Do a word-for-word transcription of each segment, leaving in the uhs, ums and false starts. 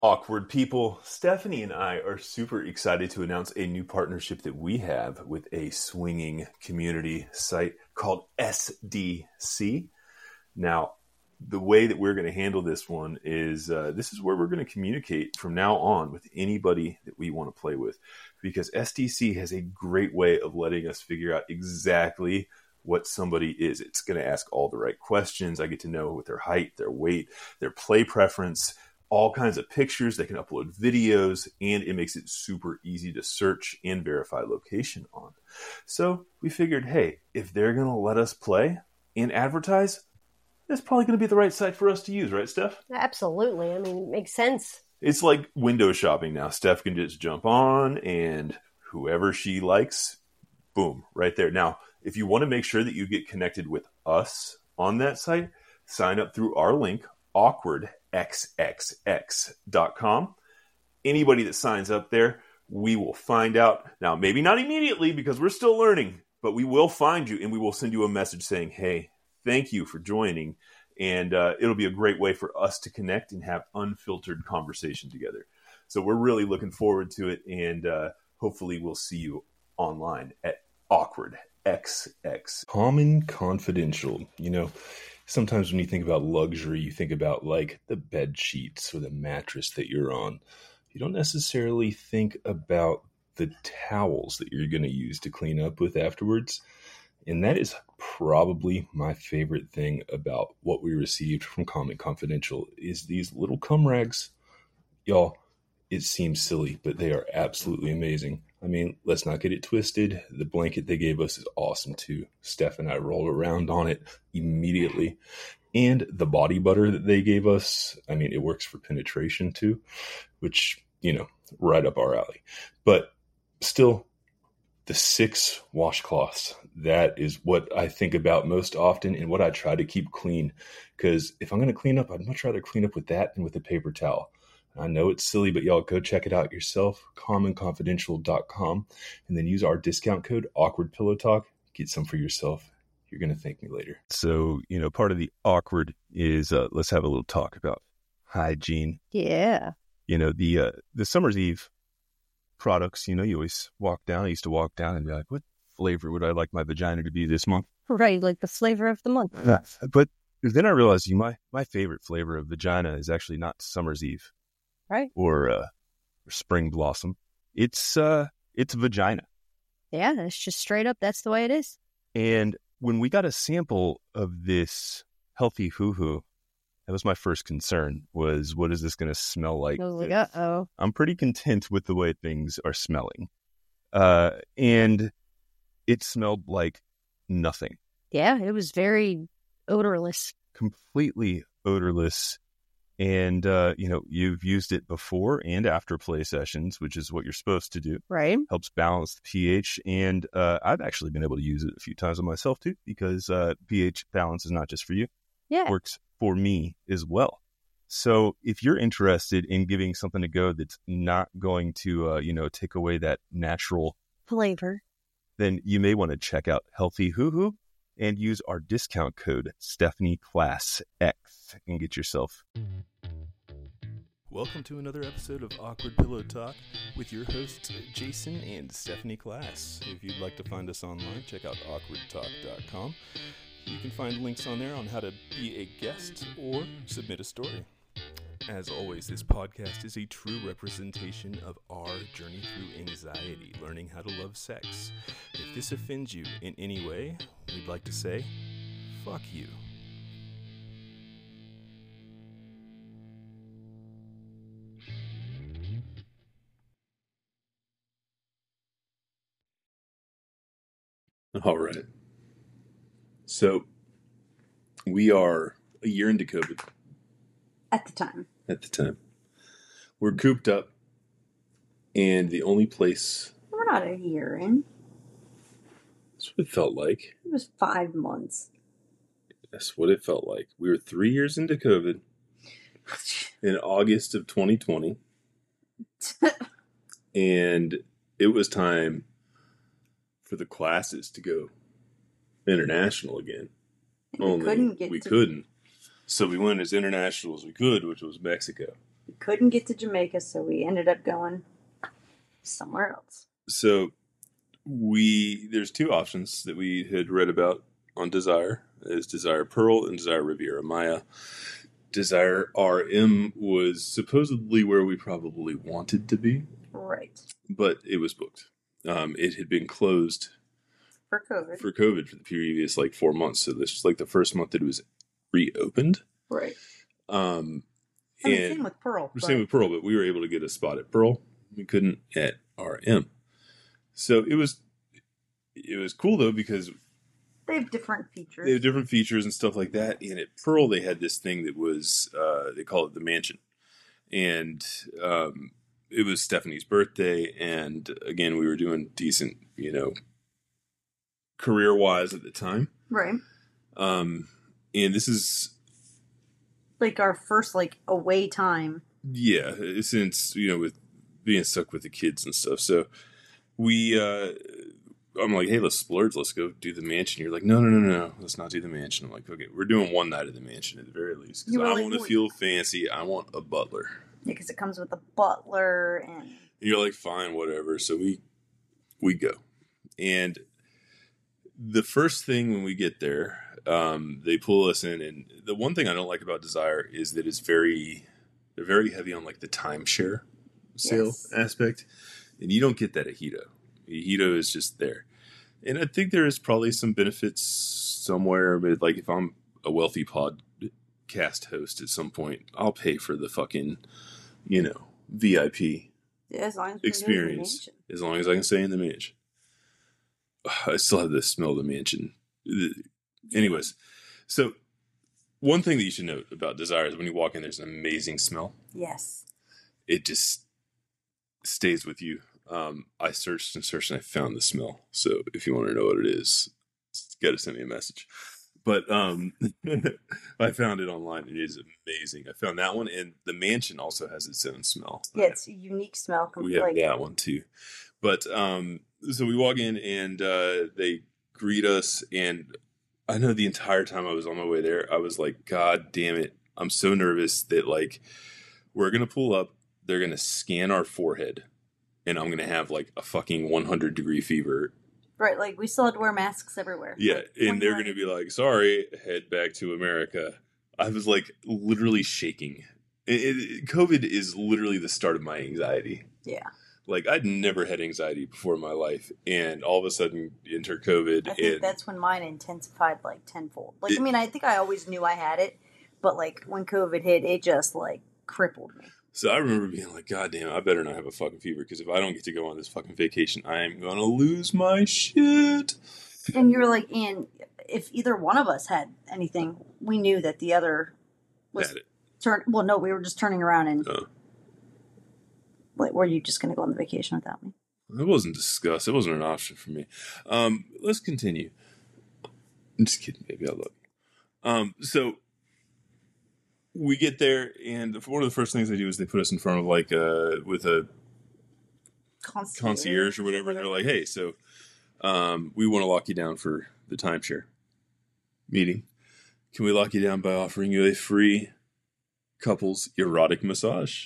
Awkward people, Stephanie and I are super excited to announce a new partnership that we have with a swinging community site called S D C. Now, the way that we're going to handle this one is uh, this is where we're going to communicate from now on with anybody that we want to play with, because S D C has a great way of letting us figure out exactly what somebody is. It's going to ask all the right questions. I get to know what their height, their weight, their play preference, all kinds of pictures. They can upload videos, and it makes it super easy to search and verify location on. So we figured, hey, if they're going to let us play and advertise, that's probably going to be the right site for us to use, right, Steph? Absolutely. I mean, it makes sense. It's like window shopping now. Steph can just jump on, and whoever she likes, boom, right there. Now, if you want to make sure that you get connected with us on that site, sign up through our link, awkward x x x dot com. Anybody that signs up there, we will find out. Now, maybe not immediately because we're still learning, but we will find you and we will send you a message saying, hey, thank you for joining. And uh, it'll be a great way for us to connect and have unfiltered conversation together. So we're really looking forward to it. And uh, hopefully we'll see you online at Awkward X X. Common Confidential. You know, sometimes when you think about luxury, you think about like the bed sheets or the mattress that you're on. You don't necessarily think about the towels that you're going to use to clean up with afterwards. And that is probably my favorite thing about what we received from Common Confidential is these little cum rags. Y'all, it seems silly, but they are absolutely amazing. I mean, let's not get it twisted. The blanket they gave us is awesome too. Steph and I rolled around on it immediately. And the body butter that they gave us, I mean, it works for penetration too, which, you know, right up our alley. But still, the six washcloths, that is what I think about most often and what I try to keep clean. Because if I'm going to clean up, I'd much rather clean up with that than with a paper towel. I know it's silly, but y'all go check it out yourself, common confidential dot com, and then use our discount code AwkwardPillowTalk. Get some for yourself. You're going to thank me later. So, you know, part of the awkward is uh, let's have a little talk about hygiene. Yeah. You know, the uh, the Summer's Eve products, you know, you always walk down. I used to walk down and be like, what flavor would I like my vagina to be this month? Right, like the flavor of the month. But then I realized you my, my favorite flavor of vagina is actually not Summer's Eve. Right. Or, uh, or Spring Blossom. It's uh, it's vagina. Yeah, it's just straight up. That's the way it is. And when we got a sample of this healthy hoo-hoo, that was my first concern, was what is this going to smell like? I was like, uh-oh. I'm pretty content with the way things are smelling. Uh, and it smelled like nothing. Yeah, it was very odorless. Completely odorless. And, uh, you know, you've used it before and after play sessions, which is what you're supposed to do. Right. Helps balance the pH. And uh, I've actually been able to use it a few times on myself, too, because uh, pH balance is not just for you. Yeah. It works for me as well. So if you're interested in giving something a go that's not going to, uh, you know, take away that natural flavor, then you may want to check out Healthy Hoo Hoo and use our discount code Stephanie Class X and get yourself. Welcome to another episode of Awkward Pillow Talk with your hosts Jason and Stephanie Class. If you'd like to find us online, check out awkward talk dot com. You can find links on there on how to be a guest or submit a story. As always, this podcast is a true representation of our journey through anxiety, learning how to love sex. If this offends you in any way, we'd like to say, fuck you. All right. So, we are a year into COVID. At the time. At the time. We're cooped up, and the only place... We're not a year in. That's what it felt like. It was five months. That's what it felt like. We were three years into COVID in August of twenty twenty. And it was time for the classes to go international again. We Only couldn't get we to... couldn't. So we went as international as we could, which was Mexico. We couldn't get to Jamaica, so we ended up going somewhere else. So we there's two options that we had read about on Desire. Is Desire Pearl and Desire Riviera Maya. Desire R M was supposedly where we probably wanted to be, Right. but it was booked. Um, it had been closed For COVID. for COVID for the previous like four months. So this is like the first month that it was reopened. Right. Um, I mean, and same with Pearl. same with Pearl, but we were able to get a spot at Pearl. We couldn't at R M. So it was it was cool though because They have different features. they have different features and stuff like that. And at Pearl, they had this thing that was uh, they call it the Mansion, and um, it was Stephanie's birthday. And again, we were doing decent, you know, career wise at the time. Right. Um, and this is Like our first like away time. yeah, since you know with being stuck with the kids and stuff. So we. Uh, I'm like, hey, let's splurge. Let's go do the mansion. You're like, no, no, no, no. Let's not do the mansion. I'm like, okay, we're doing one night of the mansion at the very least. Because You were I like, want to "Wait." feel fancy. I want a butler. Yeah, because it comes with a butler and And you're like, fine, whatever. So we we go. And the first thing when we get there, um, they pull us in. And the one thing I don't like about Desire is that it's very, they're very heavy on like the timeshare sale Yes. aspect. And you don't get that at Hito. Hito is just there. And I think there is probably some benefits somewhere, but like if I'm a wealthy podcast host at some point, I'll pay for the fucking, you know, V I P yeah, as long as we can do it in the experience mansion. as long as I can stay in the mansion. I still have the smell of the mansion. Anyways, so one thing that you should note about Desire is when you walk in, there's an amazing smell. Yes. It just stays with you. Um, I searched and searched and I found the smell. So if you want to know what it is, you got to send me a message. But um, I found it online. It is amazing. I found that one, and the mansion also has its own smell. Yeah, it's a unique smell. We have Like, that one too. But um, so we walk in and uh, they greet us, and I know the entire time I was on my way there, I was like, God damn it. I'm so nervous that like we're going to pull up, they're going to scan our forehead, and I'm going to have like a fucking one hundred degree fever. right, like we still had to wear masks everywhere. Yeah, Like, and they're when going to you're- be like, sorry, head back to America. I was like literally shaking. It, it, COVID is literally the start of my anxiety. Yeah. Like, I'd never had anxiety before in my life, and all of a sudden enter COVID. I think and that's when mine intensified like tenfold. Like, It- I mean, I think I always knew I had it, but like when COVID hit, it just like crippled me. So I remember being like, God damn, I better not have a fucking fever, because if I don't get to go on this fucking vacation, I am going to lose my shit. And you were like, and if either one of us had anything, we knew that the other was Had it. turn. Well, no, we were just turning around and Oh. like, were you just going to go on the vacation without me? It wasn't discussed. It wasn't an option for me. Um, let's continue. I'm just kidding, baby. I love you. Um, so we get there, and one of the first things they do is they put us in front of like uh with a Concierge, concierge or whatever. And they're like, hey, so um, we want to lock you down for the timeshare meeting. Can we lock you down by offering you a free couples erotic massage?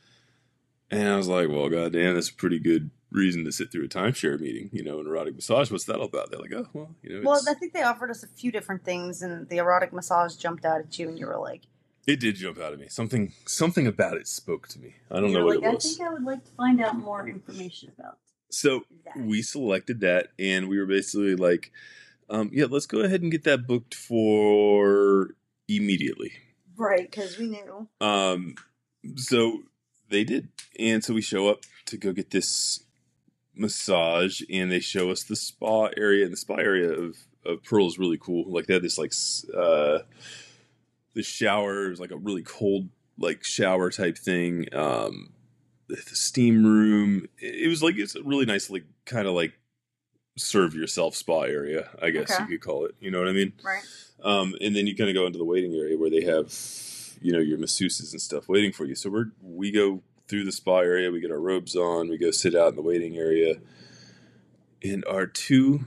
And I was like, well, goddamn, that's a pretty good reason to sit through a timeshare meeting, you know, an erotic massage. What's that all about? They're like, oh, well, you know, Well, it's, I think they offered us a few different things, and the erotic massage jumped out at you, and you were like, it did jump out at me. Something, something about it spoke to me. I don't you know were what like, it was. I think I would like to find out more information about So that. we selected that, and we were basically like, um, yeah, let's go ahead and get that booked for immediately. Right, because we knew. Um, so they did. And so we show up to go get this massage, and they show us the spa area. And the spa area of, of Pearl is really cool. Like, they had this, like, s- uh, the shower was like a really cold, like, shower type thing. Um, the the steam room. It it was like, it's a really nice, like, kind of like serve yourself spa area, I guess Okay. you could call it. You know what I mean? Right. Um, and then you kind of go into the waiting area where they have, you know, your masseuses and stuff waiting for you. So we're we go through the spa area, we get our robes on, we go sit out in the waiting area, and our two,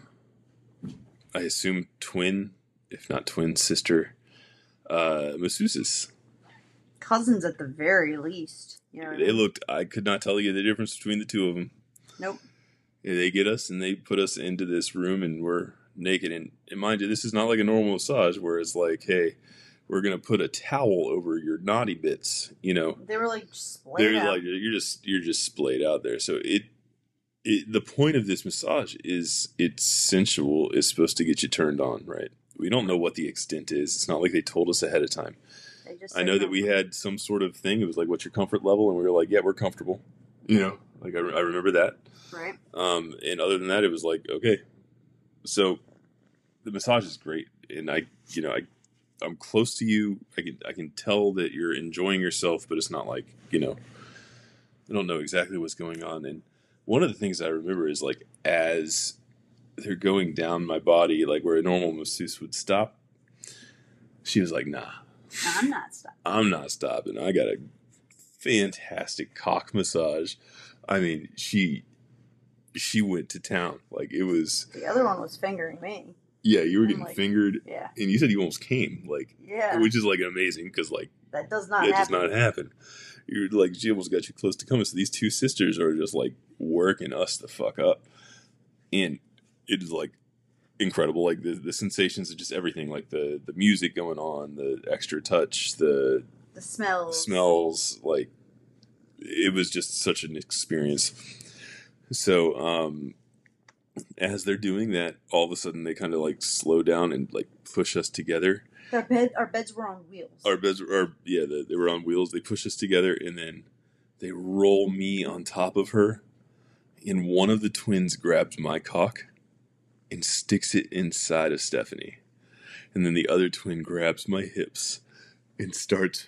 I assume twin, if not twin sister, uh, masseuses cousins at the very least. You know what I They mean? looked, I could not tell you the difference between the two of them. Nope. They get us and they put us into this room and we're naked. And, and mind you, this is not like a normal massage where it's like, hey, we're going to put a towel over your naughty bits, you know. They were like splayed They're out. like, you're just, you're just splayed out there. So it, it, the point of this massage is it's sensual. It's supposed to get you turned on, right? We don't know what the extent is. It's not like they told us ahead of time. They just I said know that no. we had some sort of thing. It was like, what's your comfort level? And we were like, yeah, we're comfortable. You know, like I, re- I remember that. Right. Um, and other than that, it was like, okay. So the massage is great. And I, you know, I, I'm close to you. I can, I can tell that you're enjoying yourself, but it's not like, you know, I don't know exactly what's going on. And one of the things I remember is like, as they're going down my body, like where a normal masseuse would stop, she was like, nah, No, I'm not stopping. I'm not stopping. I got a fantastic cock massage. I mean, she she went to town. Like it was, The other one was fingering me. yeah, you were I'm getting like- fingered, Yeah. and you said you almost came, like, Yeah. which is like amazing because like That does not that does happen. not happen. You're like, she almost got you close to coming. So these two sisters are just like working us the fuck up, and it is like incredible. Like the the sensations of just everything, like the the music going on, the extra touch, the The smells. smells, like it was just such an experience. So um as they're doing that, all of a sudden they kind of like slow down and like push us together. Our, bed, our beds were on wheels. Our beds are, yeah, the, they were on wheels. They push us together and then they roll me on top of her, and one of the twins grabs my cock and sticks it inside of Stephanie, and then the other twin grabs my hips and starts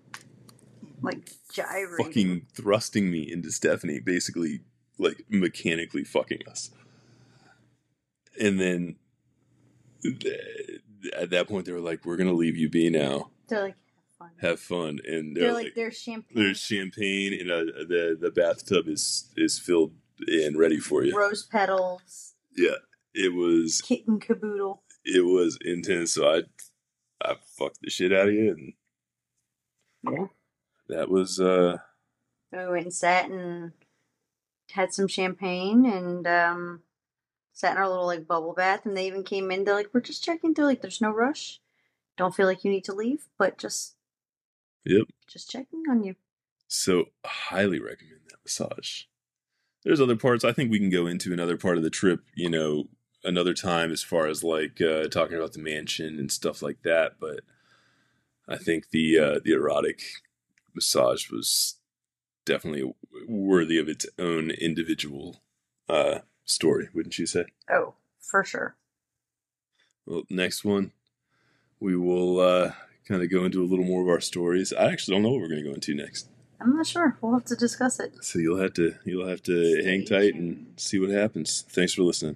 like gyrating. fucking thrusting me into Stephanie, basically like mechanically fucking us. And then th- at that point they were like, we're gonna leave you be now, They're like, have fun. have fun. And they're, They're like, like, there's champagne. there's champagne and uh, the the bathtub is is filled and ready for you. Rose petals. Yeah, it was Kitten caboodle. it was intense. So I I fucked the shit out of you, and Yeah. that was uh We went and sat and had some champagne and um, sat in our little like bubble bath. And they even came in. They're like, we're just checking through. Like, there's no rush. Don't feel like you need to leave, but just yep. just checking on you. So highly recommend that massage. There's other parts I think we can go into another part of the trip, you know, another time as far as like uh, talking about the mansion and stuff like that. But I think the uh, the erotic massage was definitely worthy of its own individual uh, story, wouldn't you say? Oh, for sure. Well, next one, we will uh, kind of go into a little more of our stories. I actually don't know what we're going to go into next. I'm not sure. We'll have to discuss it. So you'll have to you'll have to Stay hang tight tuned. and see what happens. Thanks for listening.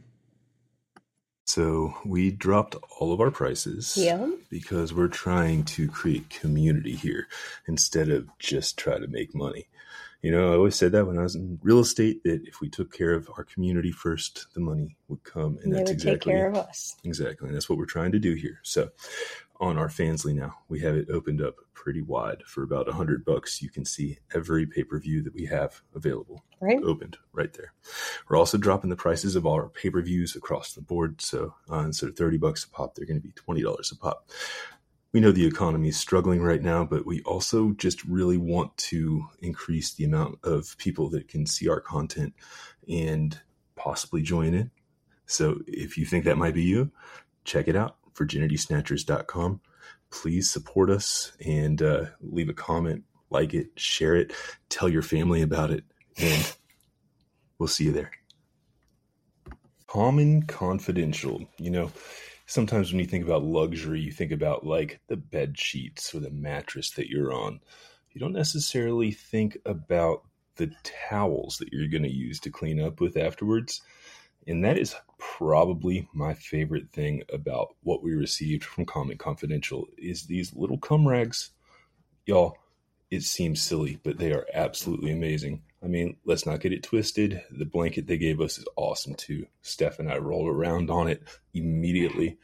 So we dropped all of our prices Yeah. because we're trying to create community here instead of just try to make money. You know, I always said that when I was in real estate, that if we took care of our community first, the money would come. And they that's would exactly take care of us. Exactly. And that's what we're trying to do here. So on our Fansly now, we have it opened up pretty wide for about a hundred bucks. You can see every pay-per-view that we have available Right? opened right there. We're also dropping the prices of all our pay-per-views across the board. So uh, instead of thirty bucks a pop, they're going to be twenty dollars a pop. We know the economy is struggling right now, but we also just really want to increase the amount of people that can see our content and possibly join in. So if you think that might be you, check it out, virginity snatchers dot com. Please support us and uh, leave a comment, like it, share it, tell your family about it, and we'll see you there. Common Confidential. You know, sometimes when you think about luxury, you think about like the bed sheets or the mattress that you're on. You don't necessarily think about the towels that you're going to use to clean up with afterwards. And that is probably my favorite thing about what we received from Common Confidential is these little cum rags. Y'all, it seems silly, but they are absolutely amazing. I mean, let's not get it twisted. The blanket they gave us is awesome too. Steph and I rolled around on it immediately.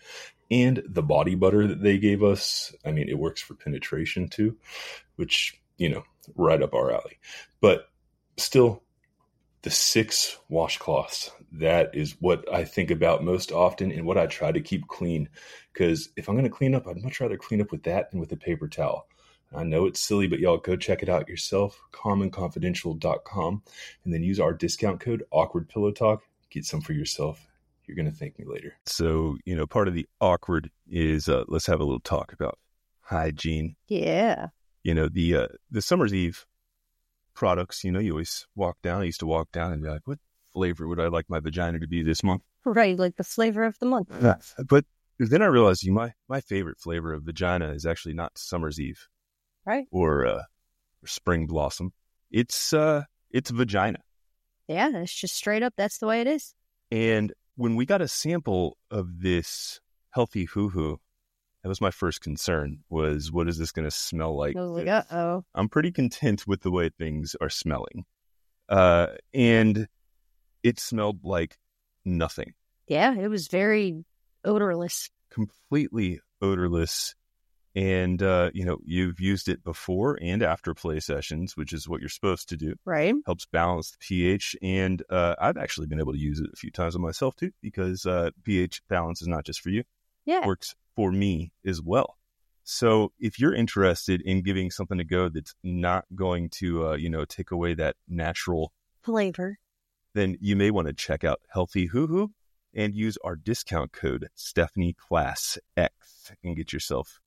And the body butter that they gave us, I mean, it works for penetration too, which, you know, right up our alley. But still, the six washcloths, that is what I think about most often and what I try to keep clean. Because if I'm going to clean up, I'd much rather clean up with that than with a paper towel. I know it's silly, but y'all go check it out yourself, common confidential dot com, and then use our discount code Awkward Pillow Talk. Get some for yourself. You're going to thank me later. So, you know, part of the awkward is uh, let's have a little talk about hygiene. Yeah. You know, the uh, the Summer's Eve products, you know, you always walk down. I used to walk down and be like, what flavor would I like my vagina to be this month? Right, like the flavor of the month. Yeah. But then I realized you, my, my favorite flavor of vagina is actually not Summer's Eve. Right. Or, uh, or Spring Blossom. It's uh, it's vagina. Yeah, it's just straight up. That's the way it is. And when we got a sample of this Healthy Hoo Hoo, that was my first concern, was what is this going to smell like? I was like, uh-oh. I'm pretty content with the way things are smelling. Uh, and it smelled like nothing. Yeah, it was very odorless. Completely odorless. And, uh, you know, you've used it before and after play sessions, which is what you're supposed to do. Right. Helps balance the pH. And uh, I've actually been able to use it a few times on myself, too, because uh, pH balance is not just for you. Yeah. It works for me as well. So if you're interested in giving something a go that's not going to, uh, you know, take away that natural flavor, then you may want to check out Healthy Hoo Hoo and use our discount code Stephanie Class X and get yourself